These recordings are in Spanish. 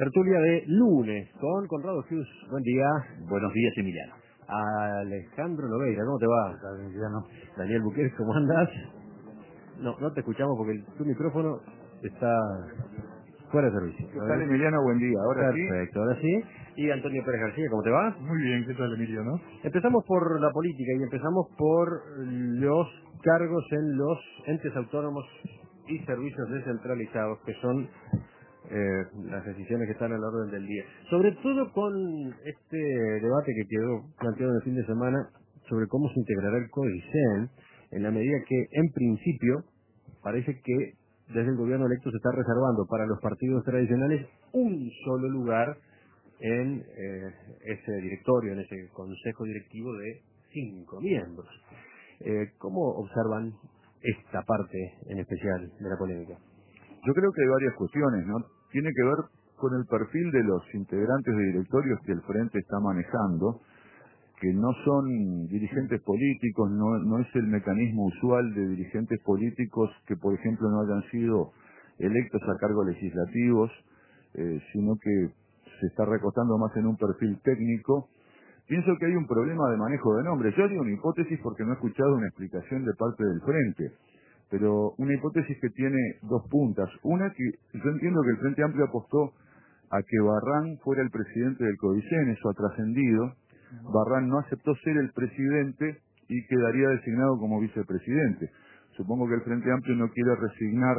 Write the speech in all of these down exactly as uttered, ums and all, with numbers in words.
Tertulia de lunes con Conrado Cruz. Buen día. Buenos días, Emiliano. Alejandro Lobeira, ¿cómo te va? ¿Qué tal, Emiliano? Daniel Buquer, ¿cómo andas? No, no te escuchamos porque el, tu micrófono está fuera de servicio. ¿Qué tal, Emiliano? Buen día. Ahora Perfecto, ahora sí. Y Antonio Pérez García, ¿cómo te va? Muy bien, ¿qué tal, Emiliano? Empezamos por la política y empezamos por los cargos en los entes autónomos y servicios descentralizados, que son eh, las decisiones que están a la orden del día. Sobre todo con este debate que quedó planteado en el fin de semana sobre cómo se integrará el CODICEN, en la medida que, en principio, parece que desde el gobierno electo se está reservando para los partidos tradicionales un solo lugar en eh, ese directorio, en ese consejo directivo de cinco miembros. Eh, ¿Cómo observan esta parte en especial de la polémica? Yo creo que hay varias cuestiones, ¿no? Tiene que ver con el perfil de los integrantes de directorios que el Frente está manejando, que no son dirigentes políticos, no, no es el mecanismo usual de dirigentes políticos que, por ejemplo, no hayan sido electos a cargos legislativos, eh, sino que se está recostando más en un perfil técnico. Pienso que hay un problema de manejo de nombres. Yo haría una hipótesis porque no he escuchado una explicación de parte del Frente, pero una hipótesis que tiene dos puntas. Una, que yo entiendo que el Frente Amplio apostó a que Barrán fuera el presidente del CODICEN, eso ha trascendido. Barrán no aceptó ser el presidente y quedaría designado como vicepresidente. Supongo que el Frente Amplio no quiere resignar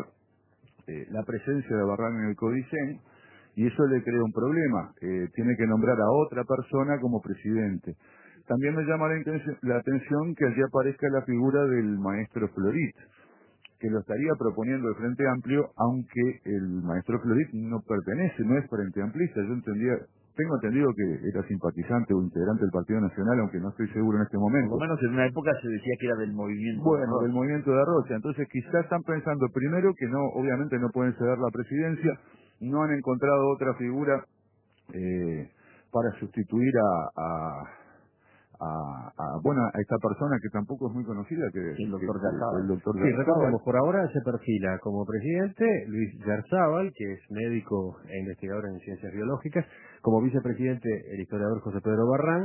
eh, la presencia de Barrán en el CODICEN, y eso le crea un problema. Eh, tiene que nombrar a otra persona como presidente. También me llama la, intención, la atención que allí aparezca la figura del maestro Florit, que lo estaría proponiendo el Frente Amplio, aunque el maestro Florit no pertenece, no es Frente Amplista. Yo entendía, tengo entendido que era simpatizante o integrante del Partido Nacional, aunque no estoy seguro en este momento. Por lo menos en una época se decía que era del movimiento. Bueno, del movimiento de Rocha. Entonces quizás están pensando primero que no, obviamente no pueden ceder la presidencia, no han encontrado otra figura eh, para sustituir a, a, a, a, bueno, a esta persona que tampoco es muy conocida, que es El doctor que- Yarzábal. el doctor Sí, Yarzábal. recordemos, por ahora se perfila como presidente Luis Yarzábal, que es médico e investigador en ciencias biológicas, como vicepresidente el historiador José Pedro Barrán,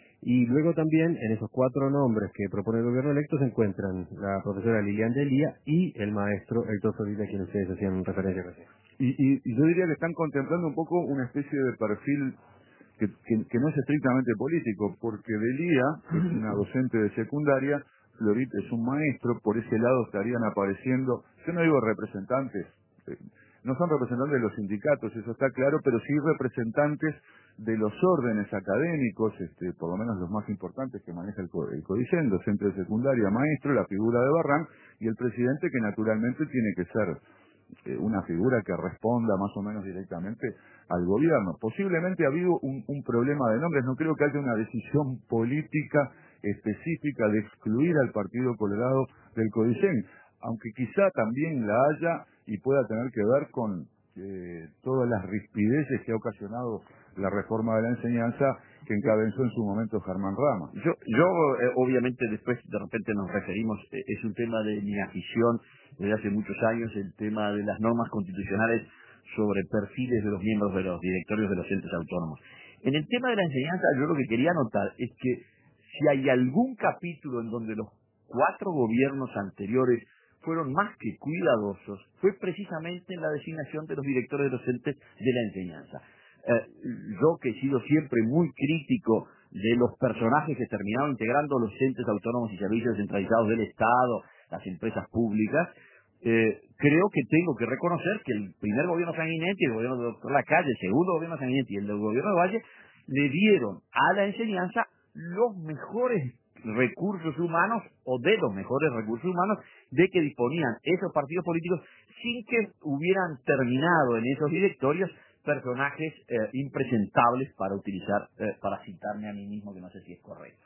y luego también en esos cuatro nombres que propone el gobierno electo se encuentran la profesora Lilian Delía y el maestro Héctor Florida, a quien ustedes hacían referencia recién. Y, y, y yo diría que están contemplando un poco una especie de perfil que, que, que no es estrictamente político, porque Delía es una docente de secundaria, Florit es un maestro, por ese lado estarían apareciendo, yo no digo representantes, eh, no son representantes de los sindicatos, eso está claro, pero sí representantes de los órdenes académicos, este, por lo menos los más importantes que maneja el, co- el CODICEN, docente de secundaria, maestro, la figura de Barrán, y el presidente, que naturalmente tiene que ser eh, una figura que responda más o menos directamente al gobierno. Posiblemente ha habido un, un problema de nombres, no creo que haya una decisión política específica de excluir al Partido Colorado del CODICEN, aunque quizá también la haya y pueda tener que ver con eh, todas las rispideces que ha ocasionado la reforma de la enseñanza que encabezó en su momento Germán Rama. Yo, yo eh, obviamente después de repente nos referimos, eh, es un tema de mi afición desde hace muchos años, el tema de las normas constitucionales sobre perfiles de los miembros de los directorios de los entes autónomos. En el tema de la enseñanza, yo lo que quería notar es que si hay algún capítulo en donde los cuatro gobiernos anteriores fueron más que cuidadosos, fue precisamente en la designación de los directores docentes de la enseñanza. Eh, yo que he sido siempre muy crítico de los personajes que terminaron integrando los entes autónomos y servicios descentralizados del Estado, las empresas públicas, eh, creo que tengo que reconocer que el primer gobierno Sanguinetti, el gobierno del doctor Lacalle, el segundo gobierno Sanguinetti y el del gobierno de Valle le dieron a la enseñanza los mejores recursos humanos o de los mejores recursos humanos de que disponían esos partidos políticos sin que hubieran terminado en esos directorios personajes eh, impresentables para utilizar, eh, para citarme a mí mismo, que no sé si es correcto.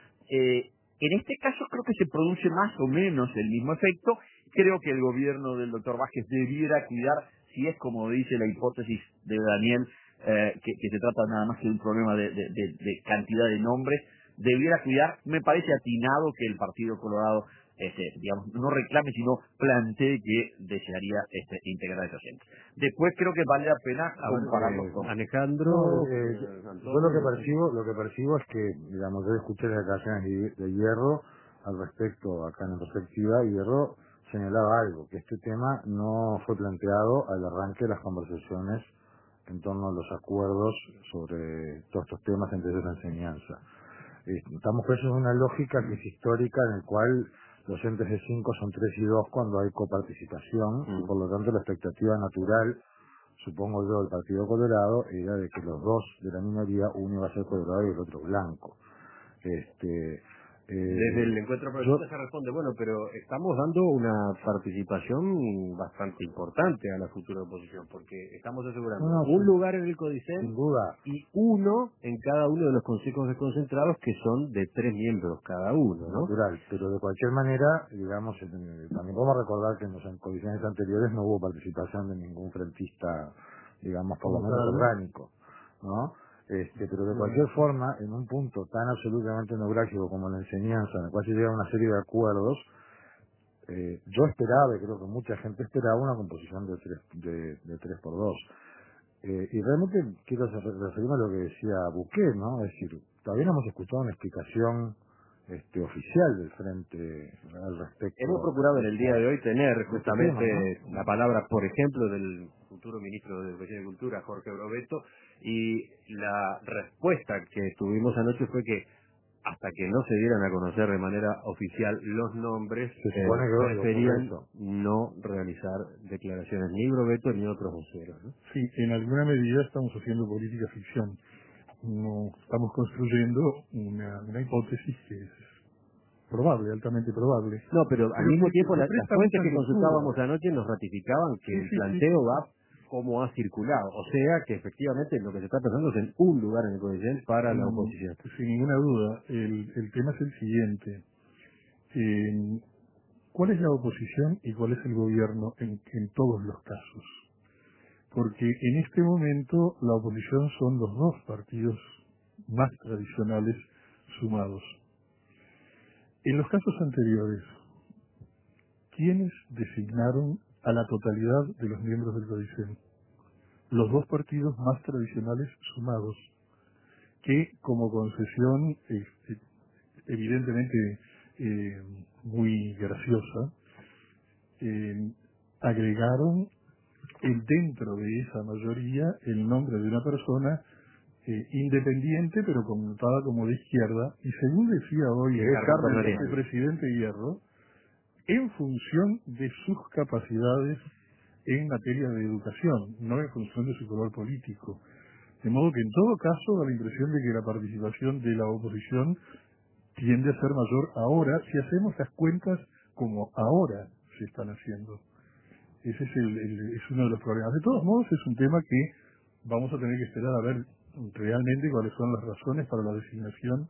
Eh, en este caso creo que se produce más o menos el mismo efecto. Creo que el gobierno del doctor Vázquez debiera cuidar, si es como dice la hipótesis de Daniel, eh, que, que se trata nada más que de un problema de, de, de, de cantidad de nombres, debiera cuidar, me parece atinado que el Partido Colorado este, digamos, no reclame, sino plantee que desearía este, integrar a esos entes. Después creo que vale la pena compararlo eh, con Alejandro. No, eh, eh, yo lo que percibo, lo que percibo es que, digamos, yo escuché las declaraciones de, de Hierro al respecto, acá en perspectiva, y Hierro señalaba algo, que este tema no fue planteado al arranque de las conversaciones en torno a los acuerdos sobre todos estos temas, entre ellos la enseñanza. Eh, estamos presos en una lógica que es histórica, en el cual los entes de cinco son tres y dos cuando hay coparticipación, mm. y por lo tanto la expectativa natural, supongo yo, del Partido Colorado, era de que los dos de la minoría, uno iba a ser colorado y el otro blanco. Este, eh, Desde el encuentro progresista yo, se responde, bueno, pero estamos dando una participación bastante importante a la futura oposición, porque estamos asegurando no, no, un sin, lugar en el Codicen sin duda, y uno en cada uno de los consejos desconcentrados, que son de tres miembros cada uno, ¿no? natural, pero de cualquier manera, digamos, eh, también podemos recordar que en las coaliciones anteriores no hubo participación de ningún frentista, digamos, por lo menos orgánico, ¿no? Este, pero de cualquier forma, en un punto tan absolutamente neurálgico como la enseñanza, en el cual se llega a una serie de acuerdos, eh, yo esperaba, y creo que mucha gente esperaba, una composición de tres, de, de tres por dos. Eh, y realmente quiero referirme a lo que decía Bouquet, ¿no? Es decir, todavía no hemos escuchado una explicación este, oficial del frente al respecto. Hemos procurado en el día de hoy tener justamente tema, ¿no? la palabra, por ejemplo, del futuro ministro de Educación y Cultura, Jorge Brovetto, y la respuesta que tuvimos anoche fue que hasta que no se dieran a conocer de manera oficial los nombres, se eh, supone que preferían no realizar declaraciones ni Brovetto ni otros voceros, ¿no? Sí, en alguna medida estamos haciendo política ficción. No estamos construyendo una, una hipótesis que es probable, altamente probable. No, pero al Pero mismo que tiempo se la- las presta fuentes mucha que lectura. consultábamos anoche nos ratificaban que Sí, el sí, sí, planteo sí. va como ha circulado. O sea que efectivamente lo que se está pensando es en un lugar en el Codicen para la Mm, oposición. Sin ninguna duda, el, el tema es el siguiente. Eh, ¿Cuál es la oposición y cuál es el gobierno en, en todos los casos? Porque en este momento la oposición son los dos partidos más tradicionales sumados. En los casos anteriores, ¿quiénes designaron a la totalidad de los miembros del Codicen? Los dos partidos más tradicionales sumados, que como concesión eh, evidentemente eh, muy graciosa, eh, agregaron el, dentro de esa mayoría el nombre de una persona eh, independiente pero connotada como de izquierda, y según decía hoy el Carmen, el presidente Hierro, en función de sus capacidades en materia de educación, no en función de su color político. De modo que en todo caso da la impresión de que la participación de la oposición tiende a ser mayor ahora si hacemos las cuentas como ahora se están haciendo. Ese es, el, el, es uno de los problemas. De todos modos, es un tema que vamos a tener que esperar a ver realmente cuáles son las razones para la designación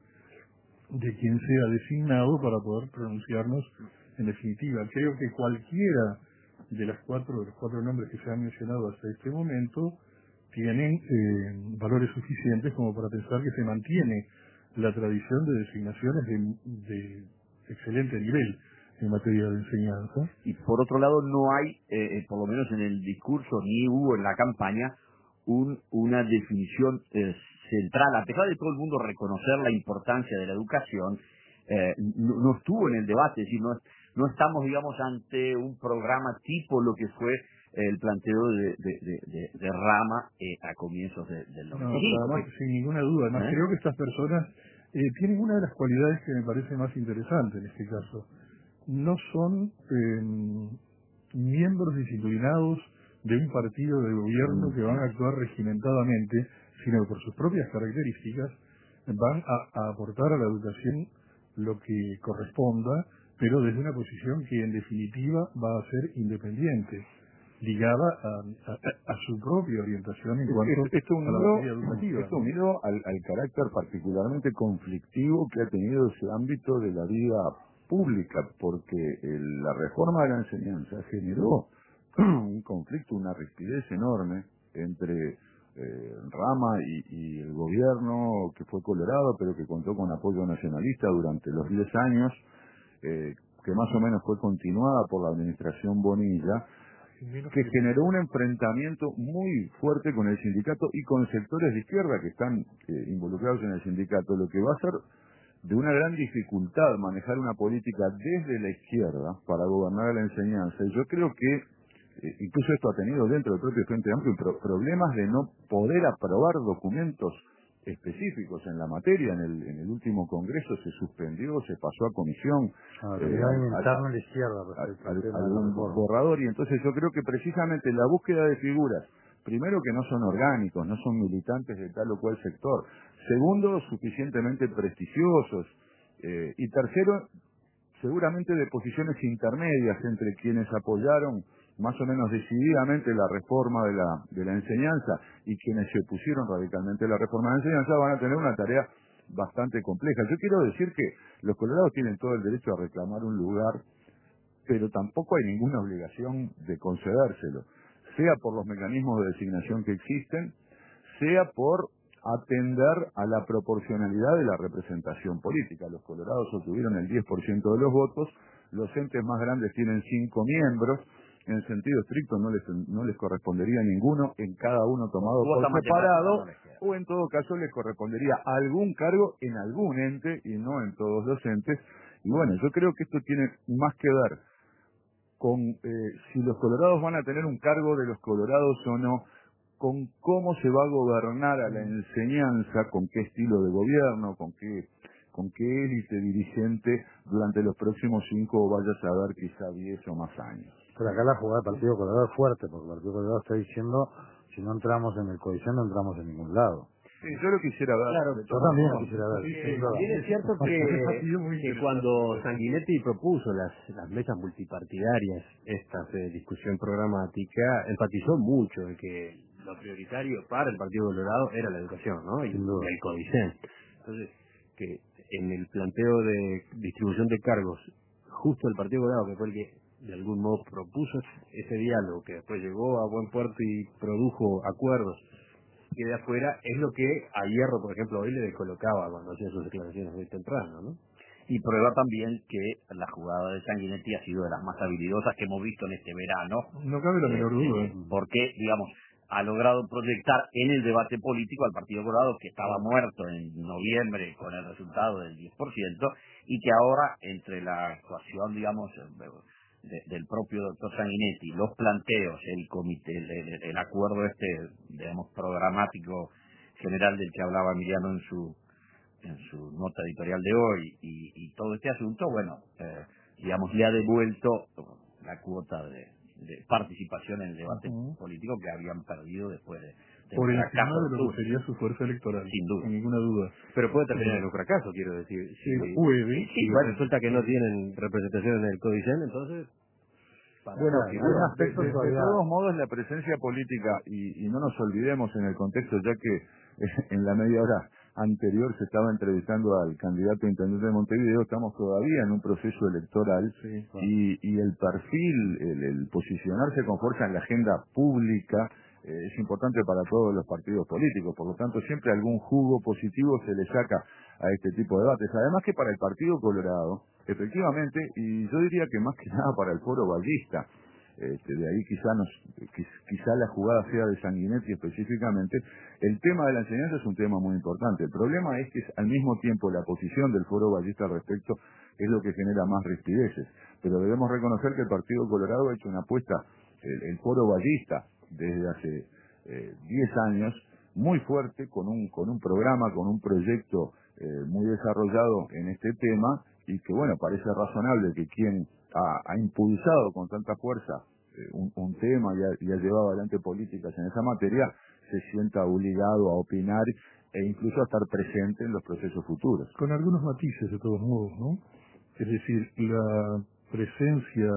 de quien sea designado para poder pronunciarnos en definitiva. Creo que cualquiera de las cuatro, de los cuatro nombres que se han mencionado hasta este momento tienen eh, valores suficientes como para pensar que se mantiene la tradición de designaciones de, de excelente nivel en materia de enseñanza. Y por otro lado, no hay, eh, por lo menos en el discurso, ni hubo en la campaña, un, una definición eh, central. A pesar de todo el mundo reconocer la importancia de la educación, eh, no, no estuvo en el debate, es decir, no, no estamos, digamos, ante un programa tipo lo que fue el planteo de, de, de, de, de Rama eh, a comienzos de, del noventa y cinco. No, además, sin ninguna duda. Además, ¿Eh? creo que estas personas eh, tienen una de las cualidades que me parece más interesante en este caso. No son eh, miembros disciplinados de un partido de gobierno que van a actuar regimentadamente, sino que por sus propias características van a, a aportar a la educación lo que corresponda, pero desde una posición que en definitiva va a ser independiente, ligada a, a, a su propia orientación en cuanto esto, esto unido, a la materia educativa. Esto unido al, al carácter particularmente conflictivo que ha tenido ese ámbito de la vida pública, porque el, la reforma de la enseñanza generó un conflicto, una rigidez enorme entre eh, Rama y, y el gobierno, que fue colorado, pero que contó con apoyo nacionalista durante los diez años, eh, que más o menos fue continuada por la administración Bonilla, que generó un enfrentamiento muy fuerte con el sindicato y con sectores de izquierda que están eh, involucrados en el sindicato, lo que va a ser de una gran dificultad manejar una política desde la izquierda para gobernar a la enseñanza. Y yo creo que eh, incluso esto ha tenido dentro del propio Frente Amplio pro problemas de no poder aprobar documentos específicos en la materia. En el, en el último congreso se suspendió, se pasó a comisión Ah, eh, interna a la izquierda respecto al, al tema al, de la algún reforma. borrador, y entonces yo creo que precisamente la búsqueda de figuras, primero que no son orgánicos, no son militantes de tal o cual sector, segundo suficientemente prestigiosos, eh, y tercero seguramente de posiciones intermedias entre quienes apoyaron más o menos decididamente la reforma de la, de la enseñanza y quienes se opusieron radicalmente a la reforma de la enseñanza, van a tener una tarea bastante compleja. Yo quiero decir que los colorados tienen todo el derecho a reclamar un lugar, pero tampoco hay ninguna obligación de concedérselo, sea por los mecanismos de designación que existen, sea por atender a la proporcionalidad de la representación política. Los colorados obtuvieron el diez por ciento de los votos, los entes más grandes tienen cinco miembros, en sentido estricto no les no les correspondería ninguno, en cada uno tomado por separado, o en todo caso les correspondería algún cargo en algún ente y no en todos los entes. Y bueno, yo creo que esto tiene más que ver con eh, si los colorados van a tener un cargo de los colorados o no, con cómo se va a gobernar a la enseñanza, con qué estilo de gobierno, con qué con qué élite dirigente durante los próximos cinco o vaya a saber quizá diez o más años. Pero acá la jugada del Partido Colorado es fuerte, porque el Partido Colorado está diciendo, si no entramos en el codicen no entramos en ningún lado. Sí, yo lo quisiera ver. Claro, yo también lo quisiera ver. Sí, Sí, sí, claro. bien es cierto que, que cuando Sanguinetti propuso las, las mesas multipartidarias, esta eh, discusión programática, enfatizó mucho en que lo prioritario para el Partido Colorado era la educación, ¿no? Y, y el codicen. Entonces, que en el planteo de distribución de cargos, justo el Partido Colorado, que fue el que de algún modo propuso ese diálogo, que después llegó a buen puerto y produjo acuerdos, que de afuera es lo que a Hierro, por ejemplo, hoy le descolocaba cuando hacía sus declaraciones muy temprano, ¿no? Y prueba también que la jugada de Sanguinetti ha sido de las más habilidosas que hemos visto en este verano. No cabe la menor duda. Eh, porque, digamos, ha logrado proyectar en el debate político al Partido Colorado, que estaba muerto en noviembre con el resultado del diez por ciento, y que ahora, entre la actuación, digamos, de, del propio doctor Sanguinetti, los planteos, el comité, el, el, el acuerdo este, digamos, programático general del que hablaba Emiliano en su en su nota editorial de hoy, y, y todo este asunto, bueno, eh, digamos, le ha devuelto la cuota de, de participación en el debate uh-huh. político que habían perdido después de, de por un encima fracaso de lo que sería su fuerza electoral, sin duda, sin ninguna duda. Pero puede terminar en un fracaso, quiero decir. Si, sí, puede. Si sí, bueno, resulta que no tienen representación en el codicen, entonces... Para bueno, en bueno, aspecto de, de, de todos modos la presencia política, y, y no nos olvidemos en el contexto, ya que en la media hora anterior se estaba entrevistando al candidato a intendente de Montevideo, estamos todavía en un proceso electoral, sí, claro. y, y el perfil, el, el posicionarse con fuerza en la agenda pública eh, es importante para todos los partidos políticos, por lo tanto siempre algún jugo positivo se le saca a este tipo de debates. Además que para el Partido Colorado, efectivamente, y yo diría que más que nada para el Foro Ballista, Este, de ahí quizá nos, quizá la jugada sea de Sanguinetti específicamente, el tema de la enseñanza es un tema muy importante. El problema es que al mismo tiempo la posición del Foro Ballista al respecto es lo que genera más rispideces, pero debemos reconocer que el Partido Colorado ha hecho una apuesta, el, el Foro Ballista, desde hace eh, diez años, muy fuerte, con un, con un programa, con un proyecto eh, muy desarrollado en este tema, y que bueno, parece razonable que quien ha, ha impulsado con tanta fuerza eh, un, un tema y ha, y ha llevado adelante políticas en esa materia, se sienta obligado a opinar e incluso a estar presente en los procesos futuros. Con algunos matices de todos modos, ¿no? Es decir, la presencia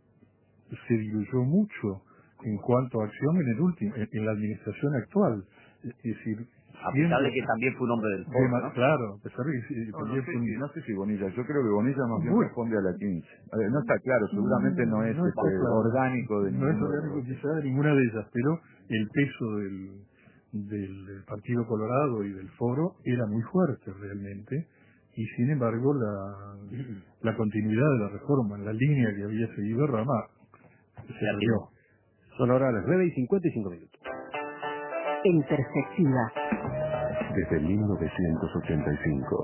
se diluyó mucho en cuanto a acción en el último, en, en la administración actual. Es decir, a pesar de que también fue un hombre del foro, ¿no? Claro, a pesar de que sí, no, también no, sé, fue un... no sé si Bonilla, yo creo que Bonilla más bien responde a la quince. A ver, no está claro, seguramente no es, no este, claro. orgánico de No es orgánico quizá de ninguna de ellas, pero el peso del, del Partido Colorado y del foro era muy fuerte realmente, y sin embargo la, la continuidad de la reforma en la línea que había seguido Rama se perdió. Son ahora las nueve y cincuenta y cinco minutos. En perspectiva. Desde mil novecientos ochenta y cinco.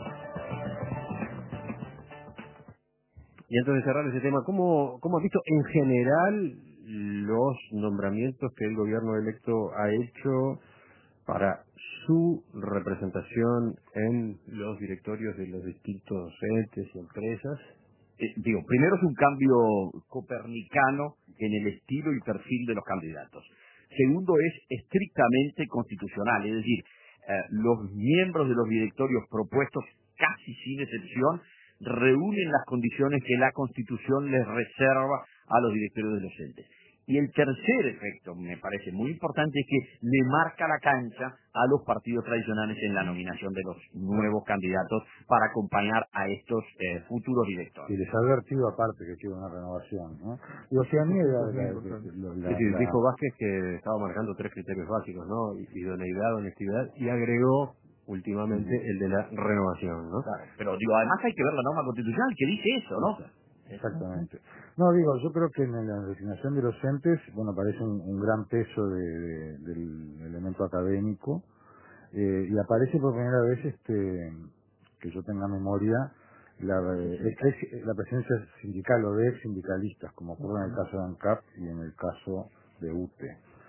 Y antes de cerrar ese tema, ¿cómo, cómo has visto en general los nombramientos que el gobierno electo ha hecho para su representación en los directorios de los distintos entes y empresas? Eh, digo, primero es un cambio copernicano en el estilo y perfil de los candidatos. Segundo es estrictamente constitucional, es decir, eh, los miembros de los directorios propuestos, casi sin excepción, reúnen las condiciones que la Constitución les reserva a los directorios de los entes. Y el tercer efecto, me parece muy importante, es que le marca la cancha a los partidos tradicionales en la nominación de los nuevos candidatos para acompañar a estos eh, futuros directores. Y les ha advertido aparte que quiere una renovación, ¿no? Y o sea, a mí la, la, la, la, es decir, la, dijo Vázquez que estaba marcando tres criterios básicos, ¿no? Idoneidad, honestidad, y agregó últimamente uh-huh. el de la renovación, ¿no? Claro, pero digo, además hay que ver la norma constitucional que dice eso, ¿no? Exactamente. No, digo, yo creo que en la designación de los entes, bueno, parece un, un gran peso de, de, del elemento académico, eh, y aparece por primera vez, este, que yo tenga memoria, la, eh, ex, la presencia sindical o de ex sindicalistas, como ocurre en el caso de ANCAP y en el caso de U T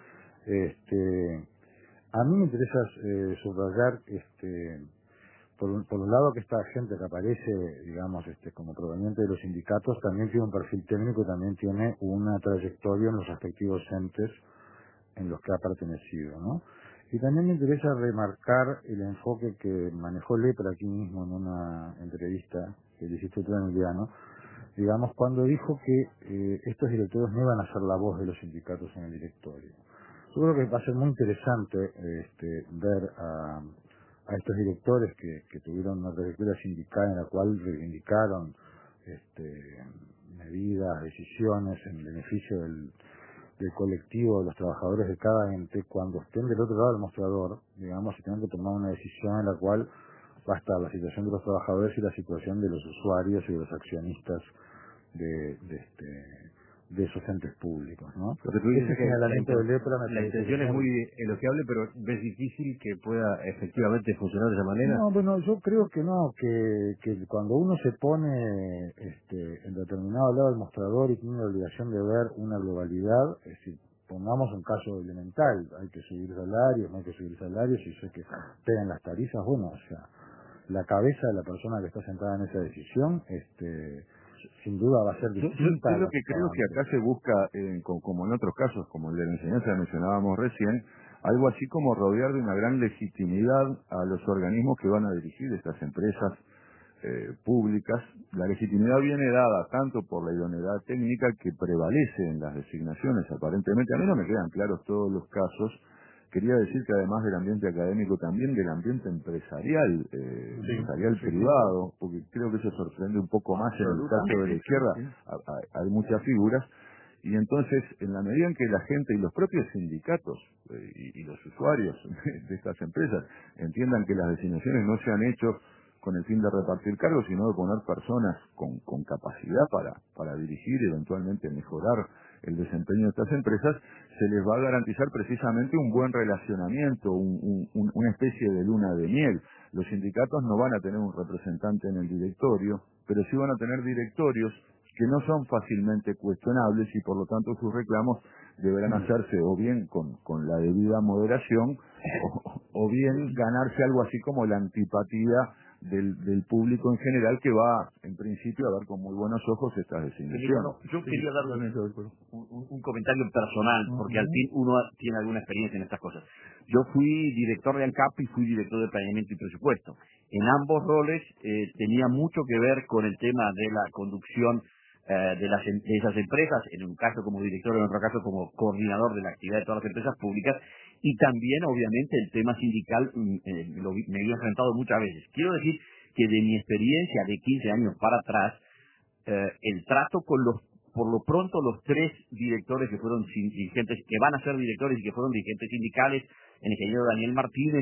E. Este, a mí me interesa eh, subrayar, este, Por un, por un lado que esta gente que aparece, digamos, este, como proveniente de los sindicatos, también tiene un perfil técnico y también tiene una trayectoria en los respectivos entes en los que ha pertenecido, ¿no? Y también me interesa remarcar el enfoque que manejó Lepra aquí mismo en una entrevista que le hiciste tú, Emiliano, digamos, cuando dijo que eh, estos directorios no iban a ser la voz de los sindicatos en el directorio. Yo creo que va a ser muy interesante este, ver a... a estos directores que, que tuvieron una trayectoria sindical en la cual reivindicaron este, medidas, decisiones en beneficio del, del colectivo, de los trabajadores de cada ente, cuando estén del otro lado del mostrador, digamos, y tengan que tomar una decisión en la cual va a estar la situación de los trabajadores y la situación de los usuarios y de los accionistas de, de este de esos entes públicos, ¿no? Lo que tú dices Ese es que señalamiento la, de Lepra me la intención es muy elogiable, pero ves difícil que pueda efectivamente funcionar de esa manera. No, bueno, yo creo que no, que, que cuando uno se pone este, en determinado lado del mostrador y tiene la obligación de ver una globalidad, es decir, pongamos un caso elemental, hay que subir salarios, no hay que subir salarios, y sé que pegan las tarifas, bueno, o sea, la cabeza de la persona que está sentada en esa decisión, este sin duda va a ser distinta. Yo, yo, yo lo que creo que acá se busca, eh, como, como en otros casos, como el de la enseñanza que mencionábamos recién, algo así como rodear de una gran legitimidad a los organismos que van a dirigir estas empresas eh, públicas. La legitimidad viene dada tanto por la idoneidad técnica que prevalece en las designaciones, aparentemente. A mí no me quedan claros todos los casos. Quería decir que además del ambiente académico, también del ambiente empresarial, eh, sí, empresarial sí, privado, porque creo que eso sorprende un poco más en el caso de la izquierda, sí. Hay muchas figuras, y entonces, en la medida en que la gente y los propios sindicatos eh, y, y los usuarios de estas empresas entiendan que las designaciones no se han hecho con el fin de repartir cargos, sino de poner personas con, con capacidad para, para dirigir y eventualmente mejorar el desempeño de estas empresas, se les va a garantizar precisamente un buen relacionamiento, un, un, una especie de luna de miel. Los sindicatos no van a tener un representante en el directorio, pero sí van a tener directorios que no son fácilmente cuestionables y por lo tanto sus reclamos deberán hacerse o bien con, con la debida moderación o, o bien ganarse algo así como la antipatía Del, del público en general, que va en principio a ver con muy buenos ojos estas designaciones. No, yo sí, quería dar un, un, un comentario personal, porque uh-huh. al fin uno tiene alguna experiencia en estas cosas. Yo fui director de ANCAP y fui director de planeamiento y presupuesto. En ambos roles eh, tenía mucho que ver con el tema de la conducción eh, de, las, de esas empresas, en un caso como director, en otro caso como coordinador de la actividad de todas las empresas públicas, y también, obviamente, el tema sindical eh, lo, me había enfrentado muchas veces. Quiero decir que de mi experiencia de quince años para atrás, eh, el trato con los, por lo pronto, los tres directores que fueron dirigentes, que van a ser directores y que fueron dirigentes sindicales, el ingeniero Daniel Martínez,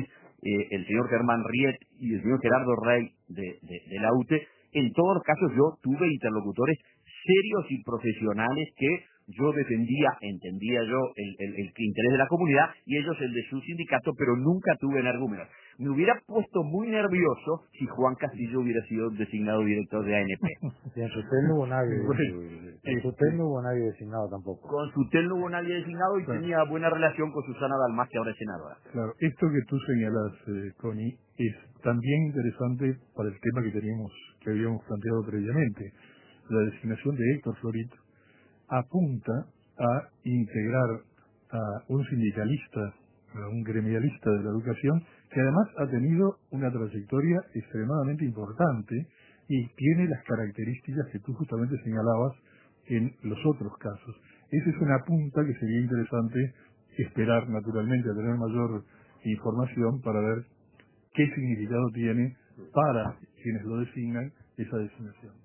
eh, el señor Germán Riet y el señor Gerardo Rey de, de, de la U T E, en todos los casos yo tuve interlocutores serios y profesionales que yo defendía, entendía yo el, el, el interés de la comunidad y ellos el de su sindicato, pero nunca tuve energúmenos. Me hubiera puesto muy nervioso si Juan Castillo hubiera sido designado director de A N P. Y en Sutel no hubo nadie, en Sutel no hubo nadie designado tampoco. Con Sutel no hubo nadie designado y claro, tenía buena relación con Susana Dalmas, que ahora es senadora. Claro, esto que tú señalas, eh, Connie, es también interesante para el tema que teníamos, que habíamos planteado previamente. La designación de Héctor Florit apunta a integrar a un sindicalista, a un gremialista de la educación, que además ha tenido una trayectoria extremadamente importante y tiene las características que tú justamente señalabas en los otros casos. Esa es una punta que sería interesante esperar, naturalmente, a tener mayor información para ver qué significado tiene para quienes lo designan esa designación.